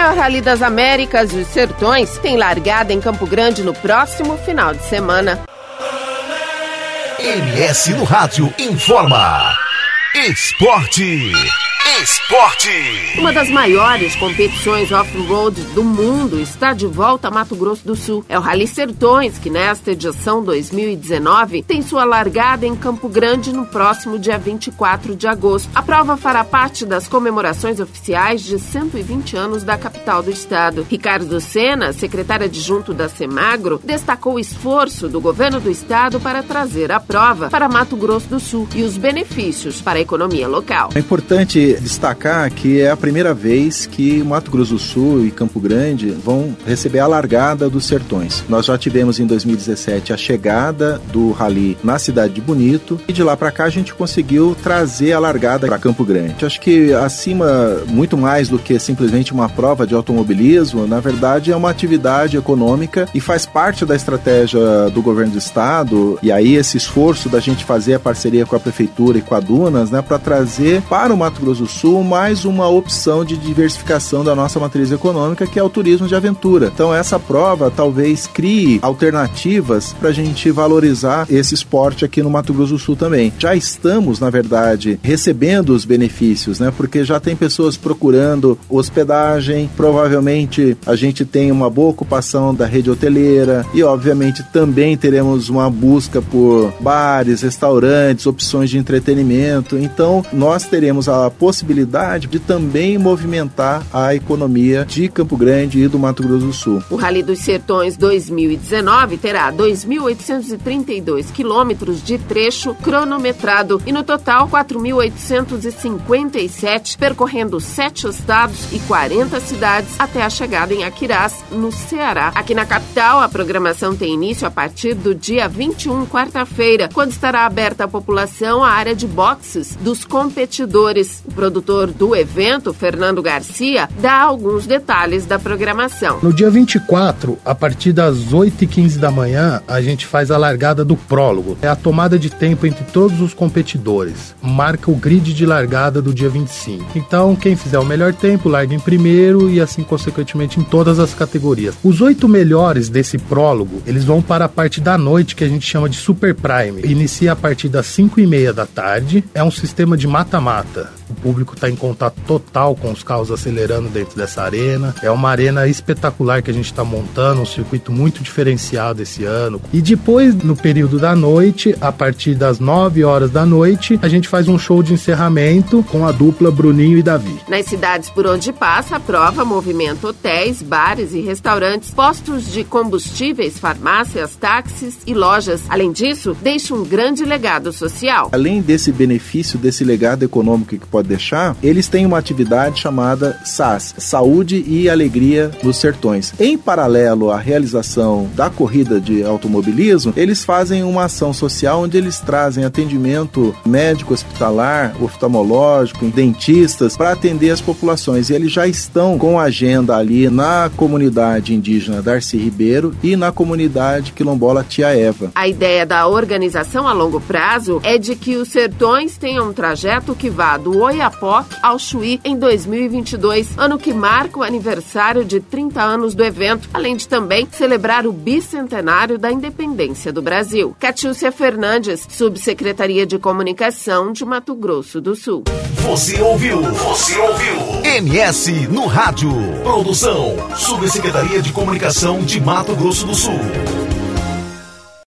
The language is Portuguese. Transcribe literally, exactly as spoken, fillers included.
maior Rally das Américas, os Sertões, tem largada em Campo Grande no próximo final de semana. M S no Rádio informa. Esporte. Esporte. Uma das maiores competições off-road do mundo está de volta a Mato Grosso do Sul. É o Rally Sertões, que nesta edição dois mil e dezenove tem sua largada em Campo Grande no próximo dia vinte e quatro de agosto. A prova fará parte das comemorações oficiais de cento e vinte anos da capital do estado. Ricardo Sena, secretário adjunto da Semagro, destacou o esforço do governo do estado para trazer a prova para Mato Grosso do Sul e os benefícios para a economia local. É importante destacar que é a primeira vez que Mato Grosso do Sul e Campo Grande vão receber a largada dos Sertões. Nós já tivemos em dois mil e dezessete a chegada do Rally na cidade de Bonito e de lá para cá a gente conseguiu trazer a largada para Campo Grande. Acho que acima, muito mais do que simplesmente uma prova de automobilismo, na verdade é uma atividade econômica e faz parte da estratégia do governo do estado, e aí esse esforço da gente fazer a parceria com a prefeitura e com a Dunas, né, para trazer para o Mato Grosso do Sul mais uma opção de diversificação da nossa matriz econômica, que é o turismo de aventura. Então essa prova talvez crie alternativas para a gente valorizar esse esporte aqui no Mato Grosso do Sul também. Já estamos, na verdade, recebendo os benefícios, né? Porque já tem pessoas procurando hospedagem, provavelmente a gente tem uma boa ocupação da rede hoteleira e, obviamente, também teremos uma busca por bares, restaurantes, opções de entretenimento. Então, nós teremos a possibilidade de também movimentar a economia de Campo Grande e do Mato Grosso do Sul. O Rally dos Sertões dois mil e dezenove terá dois mil oitocentos e trinta e dois quilômetros de trecho cronometrado e, no total, quatro mil oitocentos e cinquenta e sete, percorrendo sete estados e quarenta cidades até a chegada em Aquirás, no Ceará. Aqui na capital, a programação tem início a partir do dia vinte e um, quarta-feira, quando estará aberta à população a área de boxes dos competidores. O produtor do evento, Fernando Garcia, dá alguns detalhes da programação. No dia vinte e quatro, a partir das oito e quinze da manhã, a gente faz a largada do prólogo. É a tomada de tempo entre todos os competidores. Marca o grid de largada do dia vinte e cinco. Então, quem fizer o melhor tempo, larga em primeiro e assim, consequentemente, em todas as categorias. Os oito melhores desse prólogo, eles vão para a parte da noite, que a gente chama de Super Prime. Inicia a partir das cinco e meia da tarde. É um sistema de mata-mata. O público está em contato total com os carros acelerando dentro dessa arena. É uma arena espetacular que a gente está montando, um circuito muito diferenciado esse ano. E depois, no período da noite, a partir das nove horas da noite, a gente faz um show de encerramento com a dupla Bruninho e Davi. Nas cidades por onde passa, a prova movimenta hotéis, bares e restaurantes, postos de combustíveis, farmácias, táxis e lojas. Além disso, deixa um grande legado social. Além desse benefício, desse legado econômico que pode deixar, eles têm uma atividade chamada S A S, Saúde e Alegria nos Sertões. Em paralelo à realização da corrida de automobilismo, eles fazem uma ação social onde eles trazem atendimento médico, hospitalar, oftalmológico, dentistas, para atender as populações. E eles já estão com agenda ali na comunidade indígena Darcy Ribeiro e na comunidade quilombola Tia Eva. A ideia da organização a longo prazo é de que os Sertões tenham um trajeto que vá do Oiapoque ao Chuí em dois mil e vinte e dois, ano que marca o aniversário de trinta anos do evento, além de também celebrar o bicentenário da independência do Brasil. Catiúcia Fernandes, Subsecretaria de Comunicação de Mato Grosso do Sul. Você ouviu? Você ouviu? M S no Rádio. Produção, Subsecretaria de Comunicação de Mato Grosso do Sul.